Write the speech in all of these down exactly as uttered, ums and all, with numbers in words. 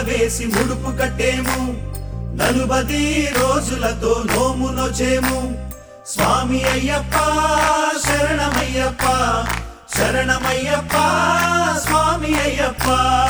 వేసి ముడుపు కట్టేము నలుబది రోజులతో నోము నొచేము స్వామి అయ్యప్ప శరణమయ్యప్ప శరణమయ్యప్ప స్వామి అయ్యప్ప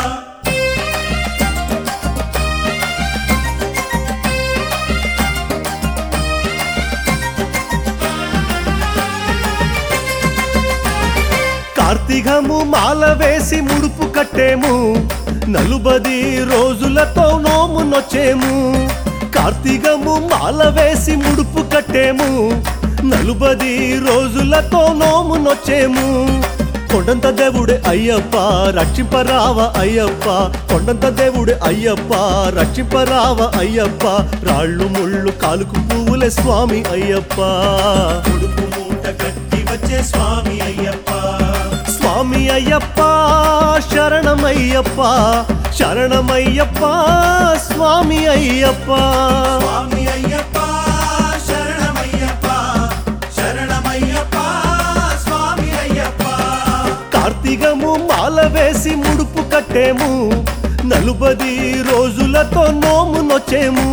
కార్తీకము మాల వేసి ముడుపు కట్టేము నలుబది రోజులతో నోము నొచేము కార్తీకము మాల వేసి ముడుపు కట్టేము నలుబది రోజులతో నోము నొచేము కొండంత దేవుడే అయ్యప్ప రక్షింపరావ అయ్యప్ప కొండంత దేవుడే అయ్యప్ప రక్షింపరావ అయ్యప్ప రాళ్ళు ముళ్ళు కాలుకు పువ్వులే స్వామి అయ్యప్ప ముడుపు మూట కట్టి వచ్చే స్వామి అయ్యప్ప స్వామి అయ్యప్ప శరణమయ్యప్ప శరణమయ్యప్ప స్వామి అయ్యప్ప స్వామి అయ్యప్ప శరణమయ్యప్ప శరణమయ్యప్ప స్వామి అయ్యప్ప కార్తీకము మాల వేసి ముడుపు కట్టేము నలుబది రోజులతో నోము నొచేము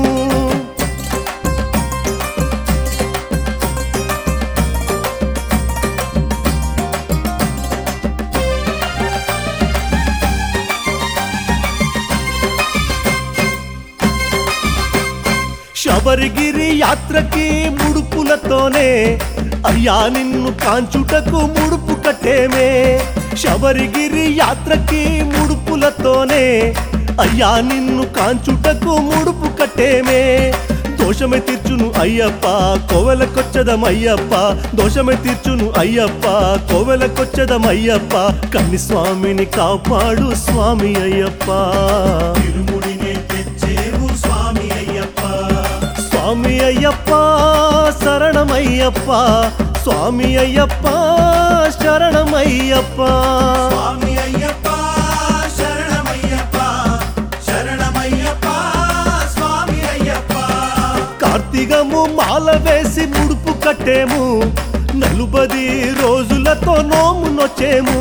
శబరిగిరి యాత్రకి ముడుపులతోనే అయ్యా నిన్ను కాంచుటకు ముడుపు కట్టేమే శబరిగిరి యాత్రకి ముడుపులతోనే అయ్యా నిన్ను కాంచుటకు ముడుపు కట్టేమే దోషమే తీర్చును అయ్యప్ప కోవెలకొచ్చదమయ్యప్ప దోషమే తీర్చును అయ్యప్ప కోవెలకొచ్చదమయ్యప్ప కన్ని స్వామిని కాపాడు స్వామి అయ్యప్ప తిరుముడినే తెచ్చేవు స్వామి అయ్యప్ప స్వామి అయ్యప్ప శరణమయ్యప్ప స్వామి అయ్యప్ప శరణమయ్యప్ప స్వామి అయ్యప్ప శరణమయ్యప్ప శరణమయ్యప్ప స్వామి అయ్యప్ప కార్తీకము మాల వేసి ముడుపు కట్టేము నలుబది రోజులతో నోము నొచేము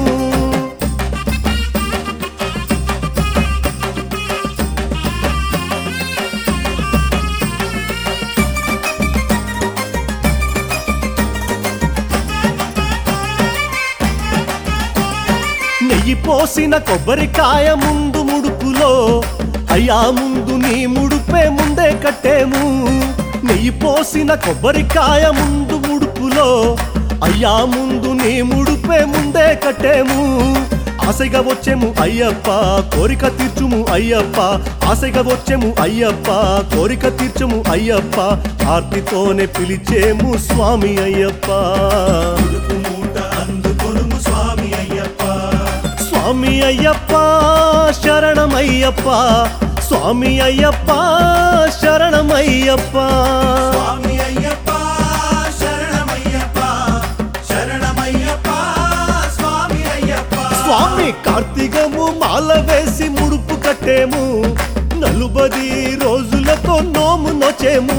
నెయ్యి పోసిన కొబ్బరికాయ ముందు ముడుపులో అయ్యా ముందు నీ ముడుపే ముందే కట్టేము నెయ్యి పోసిన కొబ్బరికాయ ముందు ముడుపులో అయ్యా ముందు నీ ముడుపే ముందే కట్టేము ఆశగా వచ్చేము అయ్యప్ప కోరిక తీర్చుము అయ్యప్ప ఆశగా వచ్చేము అయ్యప్ప కోరిక తీర్చుము అయ్యప్ప ఆర్తితోనే పిలిచేము స్వామి అయ్యప్ప ముడుపు మూట అందుకొనుము స్వామి అయ్యప్ప స్వామి అయ్యప్ప శరణమయ్యప్ప స్వామి అయ్యప్ప శరణమయ్యప్ప స్వామి అయ్యప్ప శరణమయ్యప్ప శరణమయ్యప్ప స్వామి అయ్యప్ప స్వామి కార్తీకము మాల వేసి ముడుపు కట్టేము నలుబది రోజులతో నోము నొచేము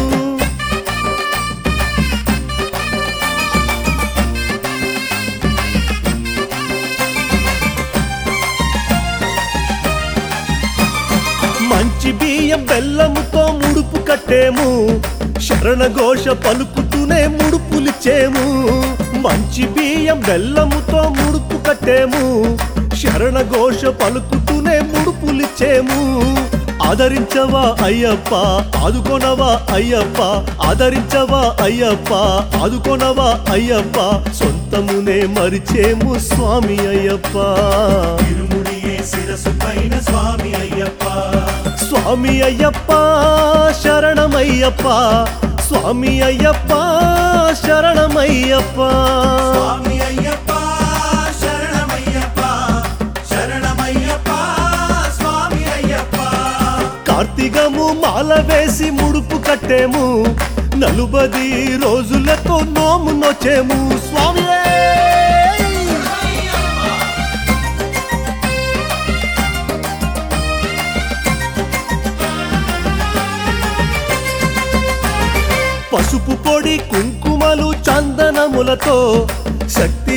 మంచి బియ్యం బెల్లముతో ముడుపు కట్టేము శరణ ఘోష పలుకుతూనే ముడుపులిచ్చేము మంచి బియ్యం బెల్లముతో ముడుపు కట్టేము శరణ ఘోష పలుకుతూనే ముడుపులిచ్చేము ఆదరించవా అయ్యప్ప ఆదుకొనవా అయ్యప్ప ఆదరించవా అయ్యప్ప ఆదుకొనవా అయ్యప్ప సొంతమునే మరిచేము స్వామి అయ్యప్ప తిరుముడియే శిరసు పైన స్వామి అయ్యప్ప స్వామి అయ్యప్ప శరణమయ్యప్ప స్వామి అయ్యప్ప శరణమయ్యప్ప స్వామి అయ్యప్ప శరణమయ్యప్ప శరణమయ్యప్ప స్వామి అయ్యప్ప కార్తీకము మాల వేసి ముడుపు కట్టేము నలుబది రోజులతో నోము నొచేము స్వామి పసుపు పొడి కుంకుమలు చందనములతో శక్తి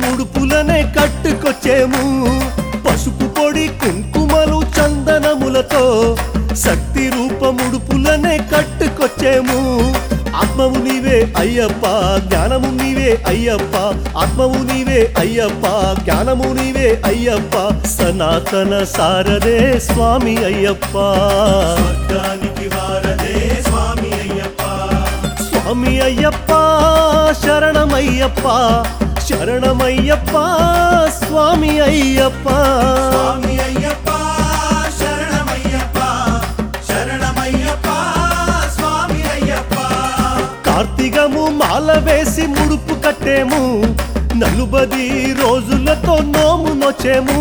రూపముడుపులనే కట్టుకొచ్చేము పసుపు పొడి కుంకుమలు చందనములతో రోజులతో శక్తి రూపముడుపులనే కట్టుకొచ్చేము ఆత్మవు నీవే అయ్యప్ప జ్ఞానము నీవే అయ్యప్ప ఆత్మవు నీవే అయ్యప్ప జ్ఞానము నీవే అయ్యప్ప సనాతన సారదే స్వామి అయ్యప్ప స్వర్గానికి వారదే స్వామి అయ్యప్ప స్వామి అయ్యప్ప శరణమయ్యప్ప శరణమయ్యప్ప స్వామి అయ్యప్ప స్వామి అయ్యప్ప శరణమయ్యప్ప శరణమయ్యప్ప స్వామి అయ్యప్ప కార్తీకము మాల వేసి ముడుపు కట్టేము నలుబది రోజులతో నోము నొచ్చేము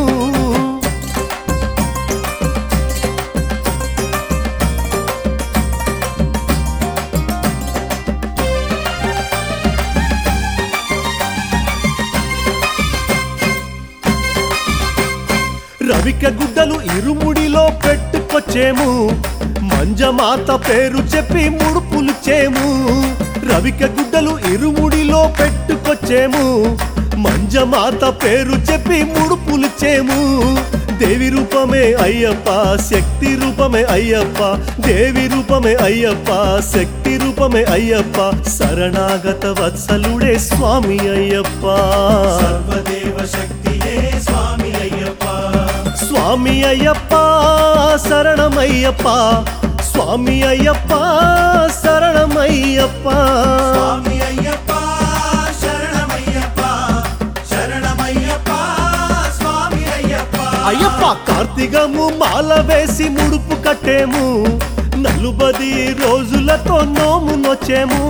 రవిక గుడ్డలు ఇరుముడిలో పెట్టుకొచ్చేము మంజమాత పేరు చెప్పి ముడుపులు చేము రవిక గుడ్డలు ఇరుముడిలో పెట్టుకొచ్చేము మంజమాత పేరు చెప్పి ముడుపులు చేము దేవి రూపమే అయ్యప్ప శక్తి రూపమే అయ్యప్ప దేవి రూపమే అయ్యప్ప శక్తి రూపమే అయ్యప్ప శరణాగత వత్సలుడే స్వామి అయ్యప్ప సర్వదేవ శక్తియే స్వామి అయ్యప్ప స్వామి అయ్యప్ప శరణమయ్యప్ప స్వామి అయ్యప్ప శరణమయ్యప్ప స్వామి అయ్యప్ప శరణమయ్యప్ప శరణమయ్యప్ప స్వామి అయ్యప్ప అయ్యప్ప కార్తీకము మాల వేసి ముడుపు కట్టేము నలుబది రోజులతో నోము నొచ్చేము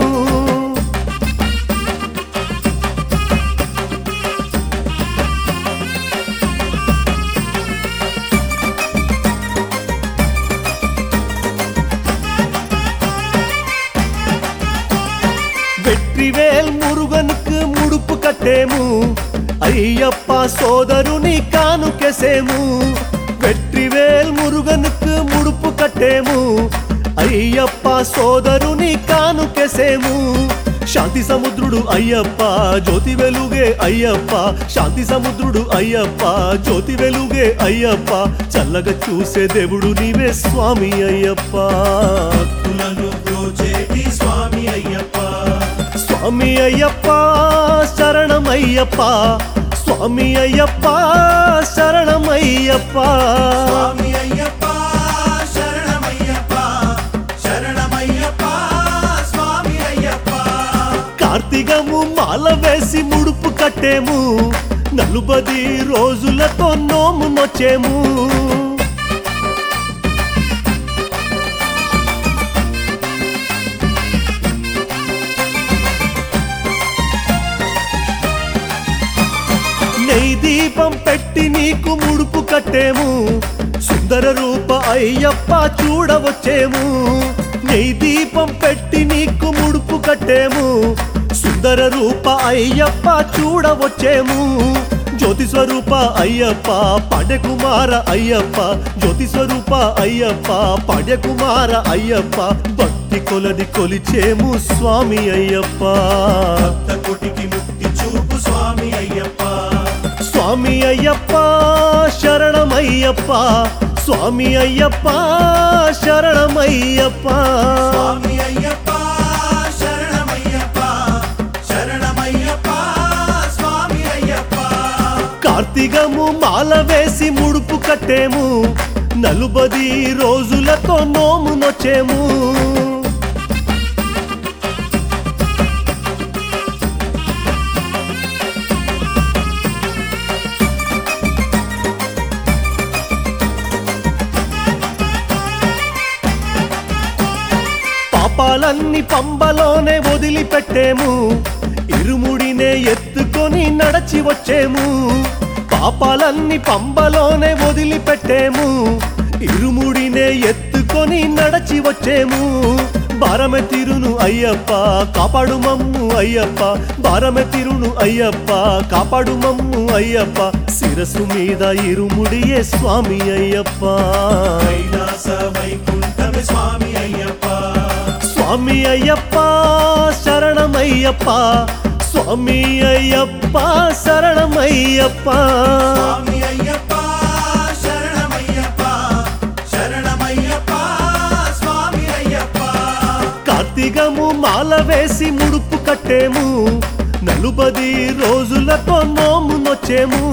வெற்றிவேல் முருகனுக்கு முடுப்பு கட்டேமு ஐயப்பா சோதருని కానుకెసేము வெற்றிவேல் முருகனுக்கு ముడుపు కట్టేము అయ్యప్ప సోదరుని కానుకెసేము శాంతి సముద్రుడు అయ్యప్ప జ్యోతి వెలుగే అయ్యప్ప శాంతి సముద్రుడు అయ్యప్ప జ్యోతి వెలుగే అయ్యప్ప చల్లగా చూసే దేవుడు నీవే స్వామి అయ్యప్ప భక్తులను బ్రోచేటి స్వామి అయ్యప్ప స్వామి అయ్యప్ప శరణమయ్యప్ప స్వామి అయ్యప్ప శరణమయ్యప్ప స్వామి అయ్యప్ప శరణమయ్యప్ప శరణమయ్యప్ప స్వామి అయ్యప్ప కార్తీకము మాల వేసి ముడుపు కట్టేము నలుబది రోజులతో నోము నొచ్చేము నెయ్యి దీపం పెట్టి నీకు ముడుపు కట్టేము సుందర రూప అయ్యప్ప చూడవచ్చేము నెయ్యి దీపం పెట్టి నీకు ముడుపు కట్టేము సుందర రూప అయ్యప్ప చూడవచ్చేము జ్యోతి స్వరూప అయ్యప్ప పడకుమార అయ్యప్ప జ్యోతి స్వరూప అయ్యప్ప పడకుమార అయ్యప్ప భక్తి కొలది కొలిచేము స్వామి అయ్యప్ప భక్త కోటికి ముక్తి చూపు స్వామి అయ్యప్ప స్వామి అయ్యప్ప శరణమయ్యప్ప స్వామి అయ్యప్ప శరణమయ్యప్ప స్వామి అయ్యప్ప శరణమయ్యప్ప శరణమయ్యప్ప స్వామి అయ్యప్ప కార్తీకము మాల వేసి ముడుపు కట్టేము నలుబది రోజులతో నోము నొచ్చేము పాపాలన్నీ పంబలోనే వదిలిపెట్టేము ఇరుముడినే ఎత్తుకొని నడచి వచ్చేము పాపాలన్నీ పంబలోనే వదిలిపెట్టేము ఇరుముడినే ఎత్తుకొని నడచి వచ్చేము భారమె తిరును అయ్యప్ప కాపాడు మమ్ము అయ్యప్ప భారమె తిరును అయ్యప్ప కాపాడు మమ్ము అయ్యప్ప శిరసు మీద ఇరుముడియే స్వామి అయ్యప్ప కైలాస వైకుంఠమే స్వామి అయ్యప్ప స్వామి అయ్యప్ప శరణమయ్యప్ప స్వామి అయ్యప్ప శరణమయ్యప్ప స్వామి అయ్యప్ప శరణమయ్యప్ప శరణమయ్యప్ప మాల వేసి ముడుపు కట్టేము నలుబది రోజులతో నోము నొచ్చేము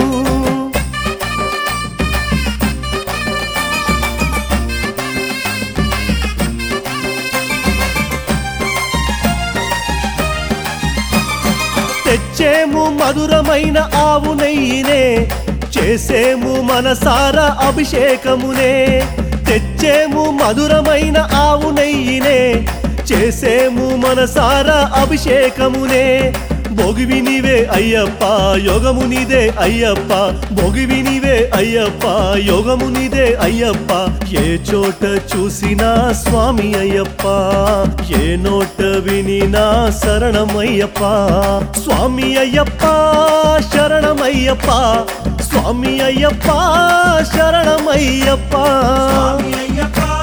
తెచ్చేము మధురమైన ఆవు నెయ్యినే చేసేము మనసారా అభిషేకమునే తెచ్చేము మధురమైన ఆవు నెయ్యినే చేసేము మనసారా అభిషేకమునే భోగివి నీవే అయ్యప్ప యోగము నీదే అయ్యప్ప భోగివి నీవే అయ్యప్ప యోగము నీదే అయ్యప్ప ఏ చోట చూసినా స్వామి అయ్యప్ప ఏ నోట వినినా శరణమయ్యప్ప స్వామి అయ్యప్ప శరణమయ్యప్ప స్వామి అయ్యప్ప శరణమయ్యప్ప స్వామి అయ్యప్ప